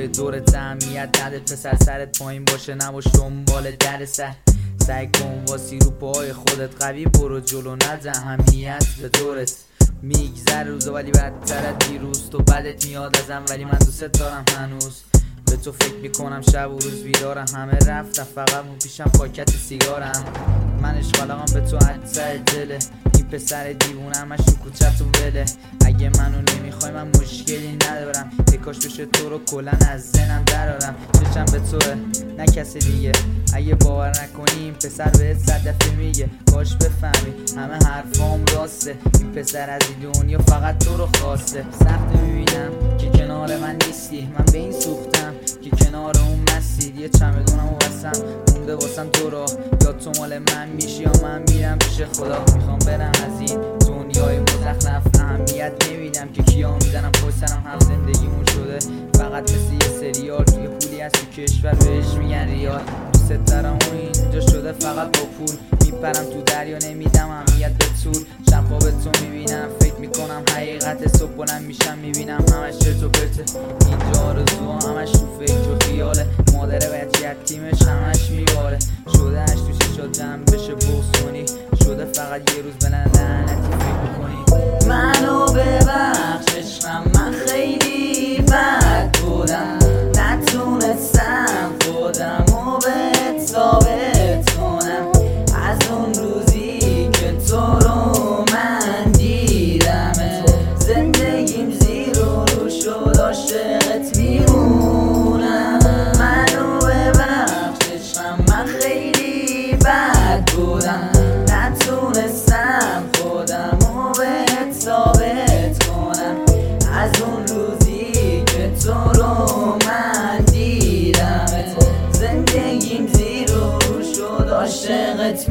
رفیقای دورت اهمیت نده، پسر سرت پایین باشه نباش دنبال در سر. سعی کن واسی رو پاهای خودت قوی برو جلو، نده اهمیت به دورت. میگذر روزا ولی بدتر از دیروز، تو بدت میاد ازم ولی من دوست دارم هنوز. به تو فکر میکنم شب و روز بیدارم، همه رفتم فقط اون پیشم پاکت سیگارم. من اشغالقم به تو حدسر دله، این پسر دیوونه همش تو کوچه‌تون وله. اگه منو نمیخوای من مشکلی ندارم، یه کاش بشه تو رو کلن از ذهنم درارم. چشم به توه نه کسی دیگه، اگه باور نکنی این پسر بهت 100 دفعه میگه. کاش بفهمی همه حرفام راسته، این پسر از این دنیا فقط تو رو خواسته. سخت میبینم که کنار من نیستی، من به این سوختم که کنار اون مسیر. یه چمدونم و بسم مونده واسم تو را، یا تو مال من میشی یا من میرم پیش خدا. میخوام برم از این دنیای مزخرف، اهمیت نمیدم که کیا میزنم پشت سرم، هم زندگیمون شده فقط مثل یه سریال. توی پولی از تو کشور بهش میگن ریال، دوست دارم و اینجا شده فقط با پول. میپرم تو دریا نمیدم اهمیت به طول، شب خواب تو میبینم فکر میکنم حقیقت. صبح بلند میشم میبینم همش چرت و پرته، اینجا آرزوها همش تو فکر و خیاله. مادر بچه تیمش همش میباره، شده اش تو شیشا جمع بشه بغض کنی، شده فقط یه روز به لعنتی فکر کنی. منو ببخش عشقم، من خیلی بد بودم، نتونستم خودمو بهت ثابت کنم. از اون روزی که تو رو من دیدم، زندگیم زیر و رو شد عاشقت میمونم. منو ببخش عشقم، من خیلی بد بودم، نتونستم خودمو بهت ثابت کنم. از اون روزی که تو رو من دیدم، زندگیم زیر و رو شد عاشقت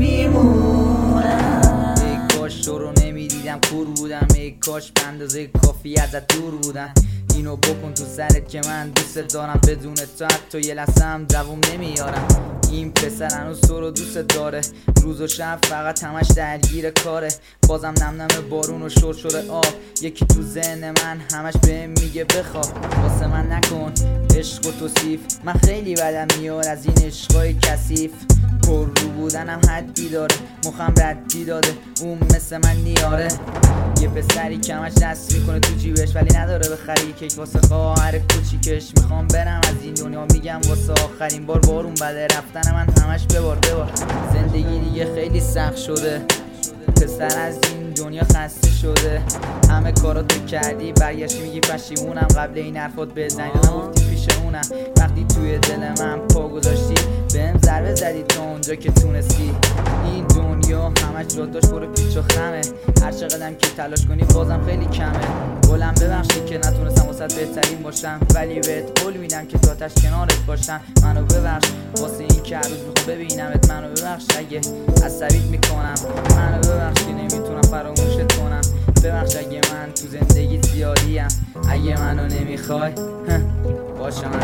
میمونم. ای کاش تو رو نمیدیدم کور بودم، ای کاش به اندازه کافی ازت دور بودم. اینو بکن تو سرت که من دوست دارم، بدون تو حتی یه لحظه هم دووم نمیارم. این پسر هنوز تو رو دوست داره، روز و شب فقط همش درگیر کاره. بازم نم نم بارون و شور شور آب، یکی تو ذهن من همش بهم میگه بخواب. واسه من نکن عشق و توصیف، من خیلی بدم میاد از این عشقای کثیف. پر رو بودنم حدی داره، مخم ردی داده اون مثل من نیاره. یه پسری که همش دست میکنه تو جیبش ولی نداره بخری کیک واسه خواهر کوچیکش. میخوام برم از این دنیا میگم واسه آخرین بار، بارون بده رفتن من همش ببار. زندگی دیگه خیلی سخت شده، پسر از این دنیا خسته شده. همه کارا تو کردی برگشتی میگی پشیمونم، قبل این حرفات بزنی نگفتی پیش اونم. وقتی توی دل من پا گذاشتی بهم ضربه زدی تا اونجا که تونستی. این دنیا همش جاداش برو پیچ و خمه، هر چقدرم که تلاش کنی بازم خیلی کمه. قولم ببخشی که نتونستم واسه بهترین باشم، ولی بهت قول میدم که تا تاش کنارت باشم. منو ببخش واسه این که هر روز میخوام ببینمت، منو ببخش اگه عصبیت میکنم، منو ببخش که نمیتونم فراموشت کنم. ببخش اگه من تو زندگی زیادیم، اگه منو نمیخوای باشه من